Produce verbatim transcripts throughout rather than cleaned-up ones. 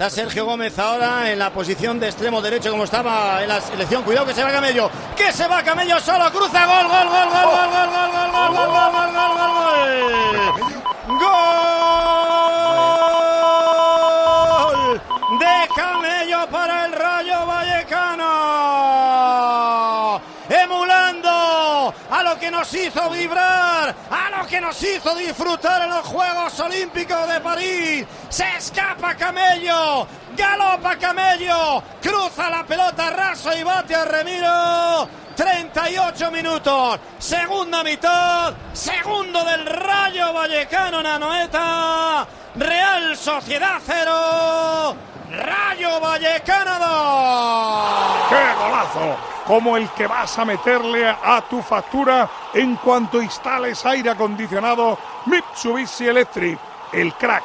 Está Sergio Gómez ahora en la posición de extremo derecho como estaba en la selección. Cuidado que se va Camello, que se va Camello solo, cruza, gol, gol, gol, gol, gol, gol, gol, gol, gol, gol, gol, gol, gol, gol, gol de Camello para el Rayo Vallecano, emulando a lo que nos hizo vibrar, a lo que nos hizo disfrutar en los Juegos Olímpicos de París. Se escapa Camello, galopa Camello, cruza la pelota raso y bate a Remiro. treinta y ocho minutos, segunda mitad, segundo del Rayo Vallecano en Anoeta. Real Sociedad cero, Rayo Vallecano dos. ¡Qué golazo! Como el que vas a meterle a tu factura en cuanto instales aire acondicionado Mitsubishi Electric. El crack,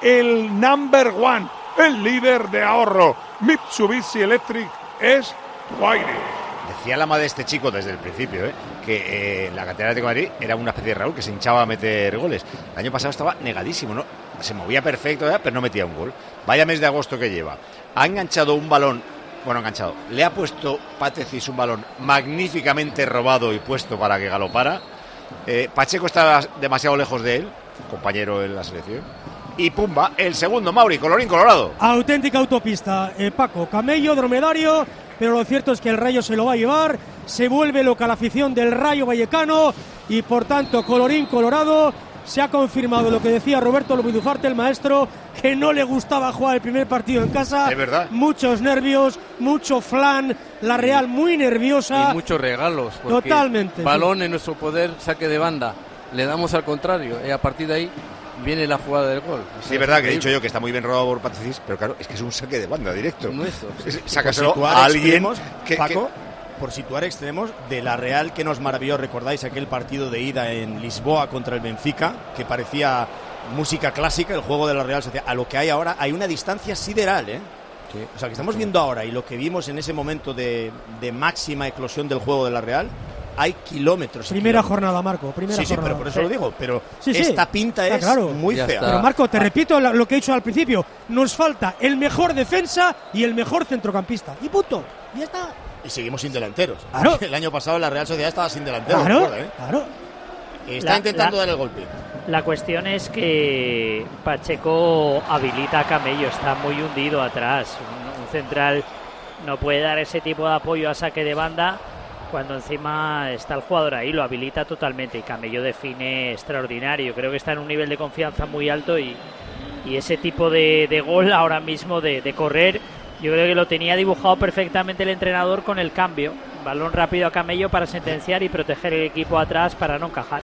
el number one, el líder de ahorro. Mitsubishi Electric es tu aire. Decía la madre de este chico desde el principio, ¿eh? que eh, la cantera de Madrid era una especie de Raúl que se hinchaba a meter goles. El año pasado estaba negadísimo, ¿no? Se movía perfecto, ¿eh? pero no metía un gol. Vaya mes de agosto que lleva. Ha enganchado un balón, bueno, enganchado. Le ha puesto Patecis un balón magníficamente robado y puesto para que galopara. Eh, Pacheco está demasiado lejos de él, compañero en la selección. Y pumba, el segundo, Mauri, colorín colorado. Auténtica autopista, eh, Paco, Camello, dromedario, pero lo cierto es que el Rayo se lo va a llevar, se vuelve loca la afición del Rayo Vallecano y por tanto, colorín colorado. Se ha confirmado lo que decía Roberto López Ufarte, el maestro, que no le gustaba jugar el primer partido en casa. Es verdad. Muchos nervios, mucho flan, la Real muy nerviosa. Y muchos regalos. Totalmente. Balón en nuestro poder, saque de banda. Le damos al contrario y a partir de ahí viene la jugada del gol. Sí, es verdad que he dicho yo que está muy bien robado por Patecis, pero claro, es que es un saque de banda directo. Nuestro. Sí. Sácaselo a alguien que, Paco, que... por situar extremos de la Real que nos maravilló. ¿Recordáis aquel partido de ida en Lisboa contra el Benfica? Que parecía música clásica, el juego de la Real Sociedad. A lo que hay ahora, hay una distancia sideral, ¿eh? Sí. O sea, que estamos viendo ahora y lo que vimos en ese momento de, de máxima eclosión del juego de la Real, hay kilómetros. Primera kilómetros. jornada, Marco. Primera sí, sí, jornada. pero por eso sí. lo digo. Pero sí, sí. esta pinta es claro. muy ya fea. está. Pero Marco, te repito lo que he dicho al principio. Nos falta el mejor defensa y el mejor centrocampista. Y punto. Y ya está. Y seguimos sin delanteros. Claro. El año pasado la Real Sociedad estaba sin delanteros. Claro, recuerda, ¿eh? claro. Está La, intentando la, dar el golpe. La cuestión es que Pacheco habilita a Camello, está muy hundido atrás. Un, un central no puede dar ese tipo de apoyo a saque de banda cuando encima está el jugador ahí, lo habilita totalmente y Camello define extraordinario. Creo que está en un nivel de confianza muy alto y, y ese tipo de, de gol ahora mismo de, de correr, yo creo que lo tenía dibujado perfectamente el entrenador con el cambio. Balón rápido a Camello para sentenciar y proteger el equipo atrás para no encajar.